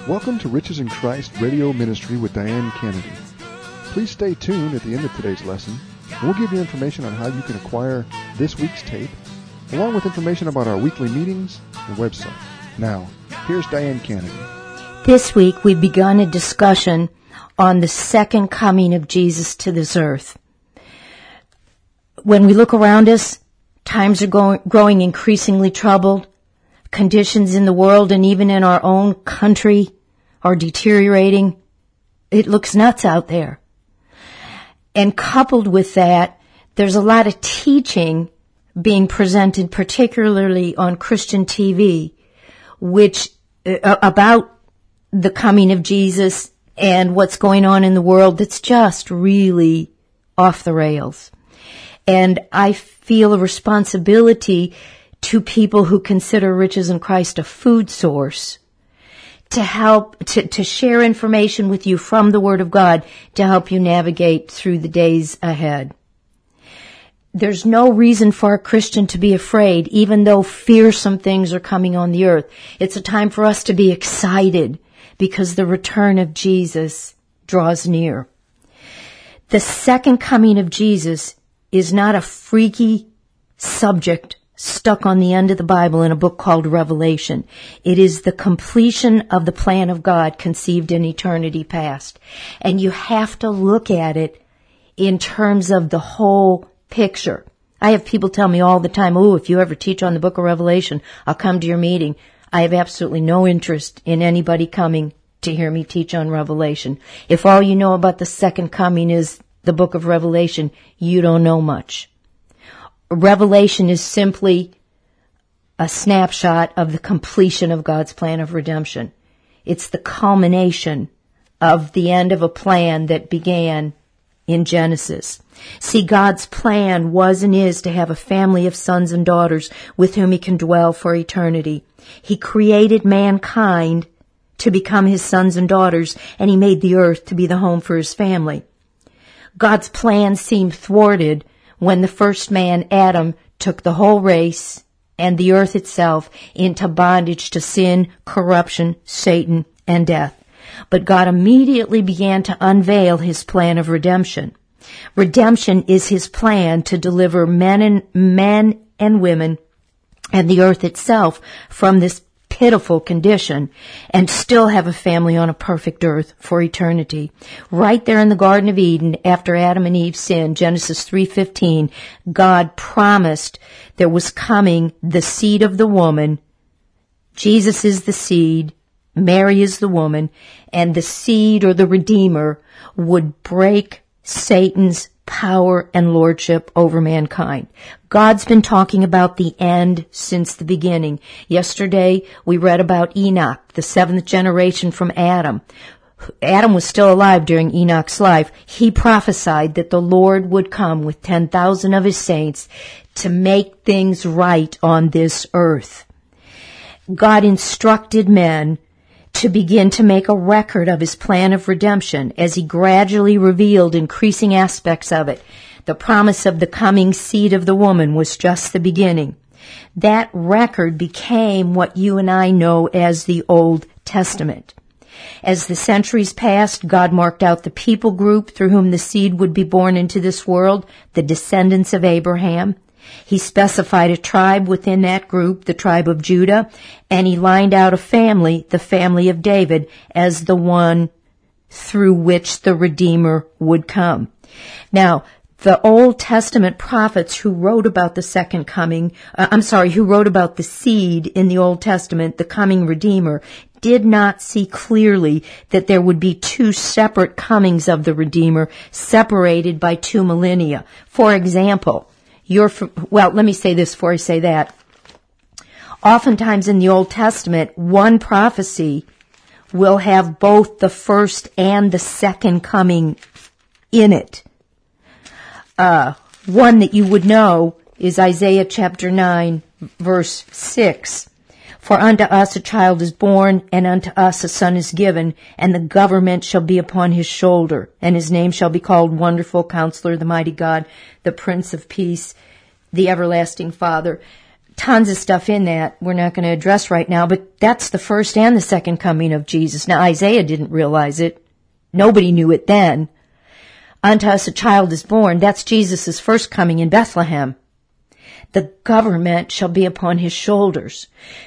Welcome to Riches in Christ Radio Ministry with Diane Kennedy. Please stay tuned at the end of today's lesson. We'll give you information on how you can acquire this week's tape, along with information about our weekly meetings and website. Now, here's Diane Kennedy. This week we've begun a discussion on the second coming of Jesus to this earth. When we look around us, times are growing increasingly troubled. Conditions in the world and even in our own country are deteriorating. It looks nuts out there. And coupled with that, there's a lot of teaching being presented, particularly on Christian TV, which about the coming of Jesus and what's going on in the world that's just really off the rails. And I feel a responsibility to people who consider Riches in Christ a food source, to help, to share information with you from the Word of God to help you navigate through the days ahead. There's no reason for a Christian to be afraid, even though fearsome things are coming on the earth. It's a time for us to be excited because the return of Jesus draws near. The second coming of Jesus is not a freaky subject stuck on the end of the Bible in a book called Revelation. It is the completion of the plan of God conceived in eternity past. And you have to look at it in terms of the whole picture. I have people tell me all the time, if you ever teach on the book of Revelation, I'll come to your meeting. I have absolutely no interest in anybody coming to hear me teach on Revelation. If all you know about the second coming is the book of Revelation, you don't know much. Revelation is simply a snapshot of the completion of God's plan of redemption. It's the culmination of the end of a plan that began in Genesis. See, God's plan was and is to have a family of sons and daughters with whom He can dwell for eternity. He created mankind to become His sons and daughters, and He made the earth to be the home for His family. God's plan seemed thwarted when the first man, Adam, took the whole race and the earth itself into bondage to sin, corruption, Satan, and death. But God immediately began to unveil His plan of redemption. Redemption is His plan to deliver men and women and the earth itself from this pitiful condition and still have a family on a perfect earth for eternity. Right there in the Garden of Eden, after Adam and Eve sinned, Genesis 3:15, God promised there was coming the seed of the woman. Jesus is the seed, Mary is the woman, and the seed or the Redeemer would break Satan's power and lordship over mankind. God's been talking about the end since the beginning. Yesterday, we read about Enoch, the seventh generation from Adam. Adam was still alive during Enoch's life. He prophesied that the Lord would come with 10,000 of His saints to make things right on this earth. God instructed men to begin to make a record of His plan of redemption as He gradually revealed increasing aspects of it. The promise of the coming seed of the woman was just the beginning. That record became what you and I know as the Old Testament. As the centuries passed, God marked out the people group through whom the seed would be born into this world, the descendants of Abraham. He specified a tribe within that group, the tribe of Judah, and He lined out a family, the family of David, as the one through which the Redeemer would come. Now, the Old Testament prophets who wrote about the second coming, who wrote about the seed in the Old Testament, the coming Redeemer, did not see clearly that there would be two separate comings of the Redeemer, separated by 2 millennia. For example, let me say this before I say that. Oftentimes in the Old Testament, one prophecy will have both the first and the second coming in it. One that you would know is Isaiah chapter 9, verse 6. For unto us a child is born, and unto us a son is given, and the government shall be upon his shoulder, and his name shall be called Wonderful Counselor, the Mighty God, the Prince of Peace, the Everlasting Father. tons of stuff in that we're not going to address right now, but that's the first and the second coming of Jesus. Now, Isaiah didn't realize it. Nobody knew it then. Unto us a child is born. That's Jesus' first coming in Bethlehem. The government shall be upon his shoulders.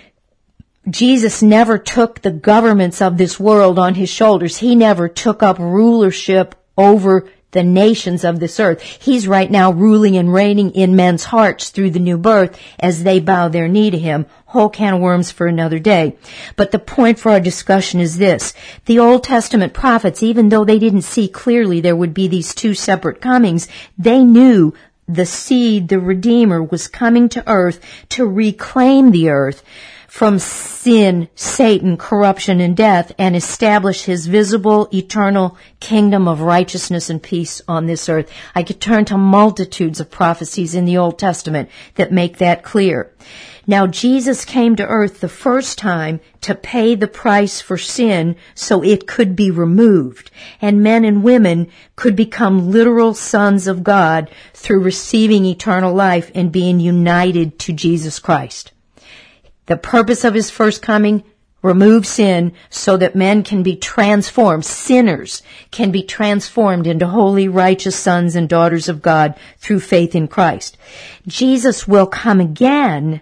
Jesus never took the governments of this world on his shoulders. He never took up rulership over the nations of this earth. He's right now ruling and reigning in men's hearts through the new birth as they bow their knee to him. Whole can of worms for another day. But the point for our discussion is this. The Old Testament prophets, even though they didn't see clearly there would be these two separate comings, they knew the seed, the Redeemer, was coming to earth to reclaim the earth from sin, Satan, corruption, and death, and establish his visible, eternal kingdom of righteousness and peace on this earth. I could turn to multitudes of prophecies in the Old Testament that make that clear. Now, Jesus came to earth the first time to pay the price for sin so it could be removed, and men and women could become literal sons of God through receiving eternal life and being united to Jesus Christ. The purpose of his first coming, remove sin so that men can be transformed, sinners can be transformed into holy, righteous sons and daughters of God through faith in Christ. Jesus will come again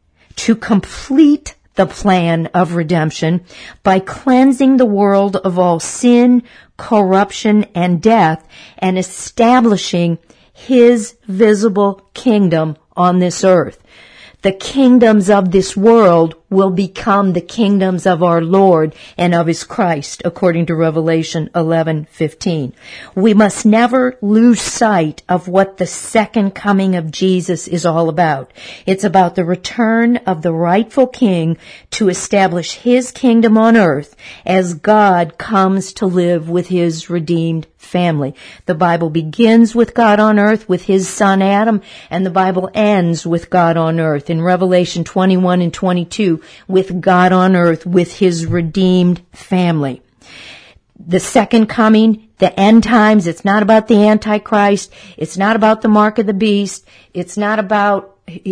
to complete the plan of redemption by cleansing the world of all sin, corruption, and death, and establishing his visible kingdom on this earth. The kingdoms of this world will become the kingdoms of our Lord and of his Christ, according to Revelation 11:15. We must never lose sight of what the second coming of Jesus is all about. It's about the return of the rightful king to establish his kingdom on earth as God comes to live with his redeemed family. The Bible begins with God on earth with his son Adam, and the Bible ends with God on earth in Revelation 21 and 22 with God on earth with his redeemed family. The second coming, the end times, it's not about the Antichrist, it's not about the mark of the beast, it's about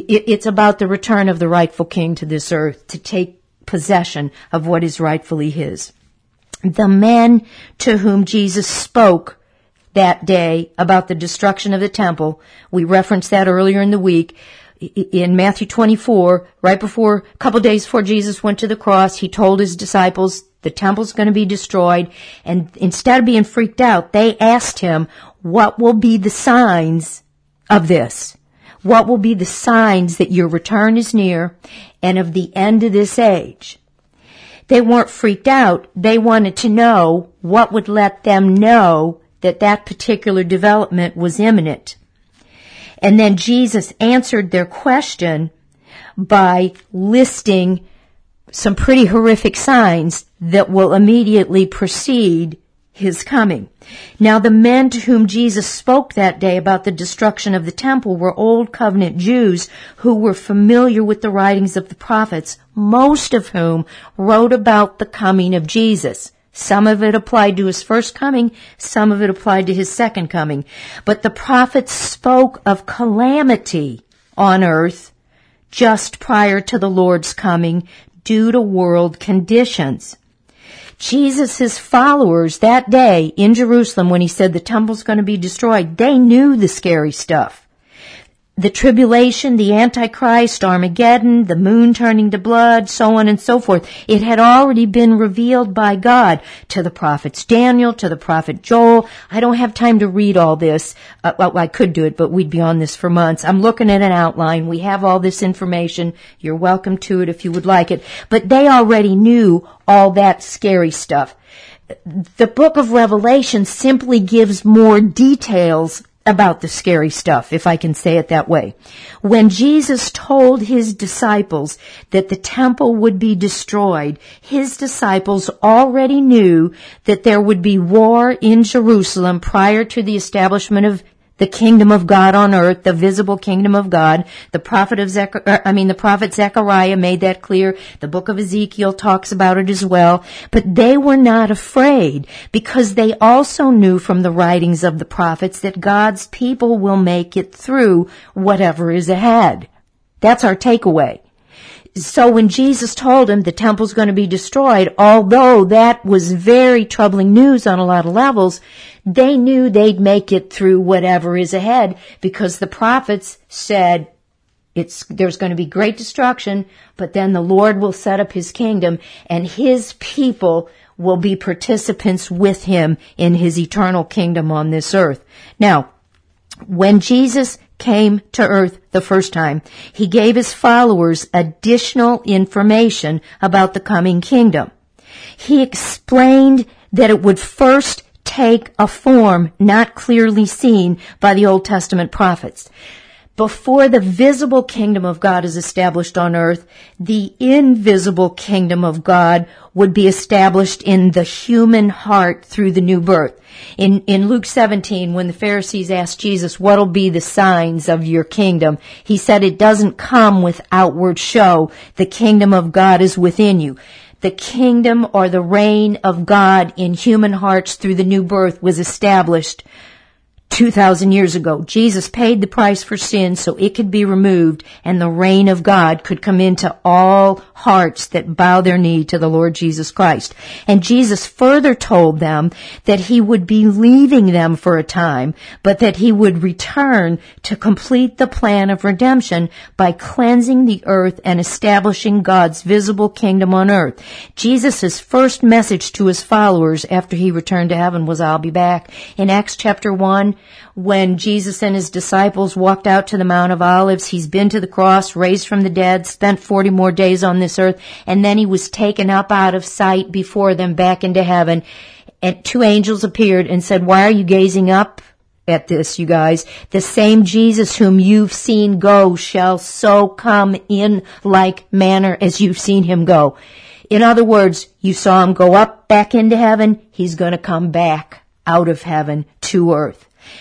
the return of the rightful king to this earth to take possession of what is rightfully his. The men to whom Jesus spoke that day about the destruction of the temple, we referenced that earlier in the week, in Matthew 24, right before, a couple days before Jesus went to the cross, he told his disciples the temple's going to be destroyed, and instead of being freaked out, they asked him, what will be the signs of this? What will be the signs that your return is near and of the end of this age? They weren't freaked out. They wanted to know what would let them know that that particular development was imminent. And then Jesus answered their question by listing some pretty horrific signs that will immediately precede his coming. Now, the men to whom Jesus spoke that day about the destruction of the temple were Old Covenant Jews who were familiar with the writings of the prophets, most of whom wrote about the coming of Jesus. Some of it applied to his first coming, some of it applied to his second coming. But the prophets spoke of calamity on earth just prior to the Lord's coming due to world conditions. Jesus' followers that day in Jerusalem, when he said the temple's going to be destroyed, they knew the scary stuff. The tribulation, the Antichrist, Armageddon, the moon turning to blood, so on and so forth. It had already been revealed by God to the prophets Daniel, to the prophet Joel. I don't have time to read all this. Well, I could do it, but we'd be on this for months. I'm looking at an outline. We have all this information. You're welcome to it if you would like it. But they already knew all that scary stuff. The book of Revelation simply gives more details about the scary stuff, if I can say it that way. When Jesus told his disciples that the temple would be destroyed, his disciples already knew that there would be war in Jerusalem prior to the establishment of the kingdom of God on earth, the visible kingdom of God. The prophet Zechariah made that clear. The book of Ezekiel talks about it as well. But they were not afraid because they also knew from the writings of the prophets that God's people will make it through whatever is ahead. That's our takeaway. So when Jesus told him the temple's going to be destroyed, although that was very troubling news on a lot of levels, they knew they'd make it through whatever is ahead, because the prophets said there's going to be great destruction, but then the Lord will set up his kingdom and his people will be participants with him in his eternal kingdom on this earth. Now, when Jesus came to earth the first time, he gave his followers additional information about the coming kingdom. He explained that it would first take a form not clearly seen by the Old Testament prophets. Before the visible kingdom of God is established on earth, the invisible kingdom of God would be established in the human heart through the new birth. In Luke 17, when the Pharisees asked Jesus, what'll be the signs of your kingdom? He said, it doesn't come with outward show. The kingdom of God is within you. The kingdom or the reign of God in human hearts through the new birth was established 2,000 years ago. Jesus paid the price for sin so it could be removed and the reign of God could come into all hearts that bow their knee to the Lord Jesus Christ. And Jesus further told them that he would be leaving them for a time, but that he would return to complete the plan of redemption by cleansing the earth and establishing God's visible kingdom on earth. Jesus' first message to his followers after he returned to heaven was, I'll be back. In Acts chapter 1, when Jesus and his disciples walked out to the Mount of Olives, he's been to the cross, raised from the dead, spent 40 more days on this earth, and then he was taken up out of sight before them back into heaven. And two angels appeared and said, why are you gazing up at this, you guys? The same Jesus whom you've seen go shall so come in like manner as you've seen him go. In other words, you saw him go up back into heaven, he's going to come back out of heaven to earth.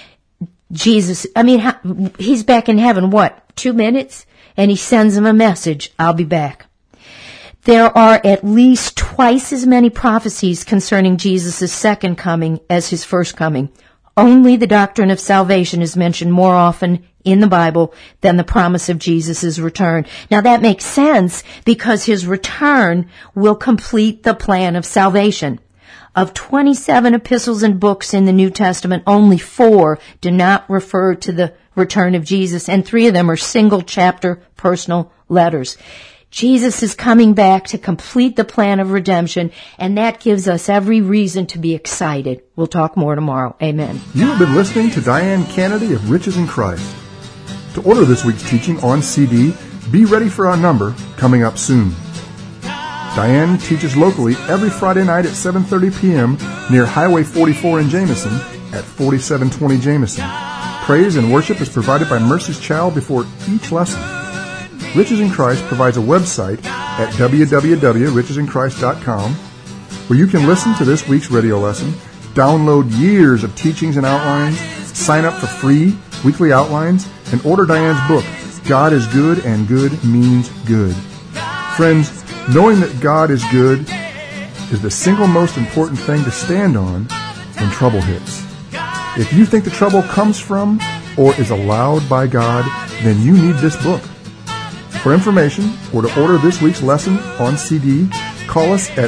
Jesus, he's back in heaven, 2 minutes? And he sends them a message, I'll be back. There are at least twice as many prophecies concerning Jesus' second coming as his first coming. Only the doctrine of salvation is mentioned more often in the Bible than the promise of Jesus' return. Now that makes sense because his return will complete the plan of salvation. Of 27 epistles and books in the New Testament, only 4 do not refer to the return of Jesus, and 3 of them are single chapter personal letters. Jesus is coming back to complete the plan of redemption, and that gives us every reason to be excited. We'll talk more tomorrow. Amen. You have been listening to Diane Kennedy of Riches in Christ. To order this week's teaching on CD, be ready for our number coming up soon. Diane teaches locally every Friday night at 7:30 p.m. near Highway 44 in Jameson at 4720 Jameson. Praise and worship is provided by Mercy's Child before each lesson. Riches in Christ provides a website at www.richesinChrist.com where you can listen to this week's radio lesson, download years of teachings and outlines, sign up for free weekly outlines, and order Diane's book, God is Good and Good Means Good. Friends, knowing that God is good is the single most important thing to stand on when trouble hits. If you think the trouble comes from or is allowed by God, then you need this book. For information or to order this week's lesson on CD, call us at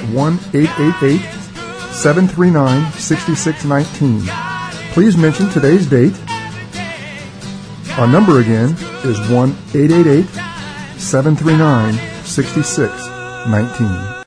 1-888-739-6619. Please mention today's date. Our number again is 1-888-739-6619.